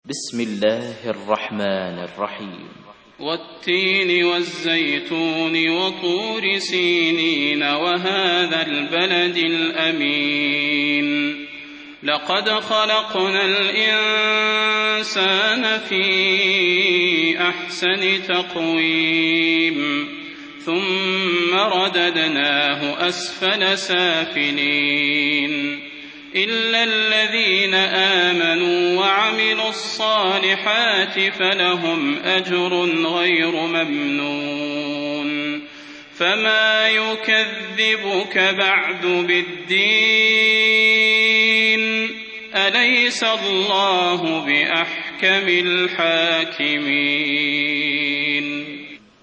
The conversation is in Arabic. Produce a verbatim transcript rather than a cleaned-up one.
بسم الله الرحمن الرحيم والتين والزيتون وطور سينين وهذا البلد الأمين لقد خلقنا الإنسان في أحسن تقويم ثم رددناه أسفل سافلين إلا الذين آمنوا وعملوا الصالحات فلهم أجر غير ممنون فما يكذبك بعد بالدين أليس الله بأحكم الحاكمين.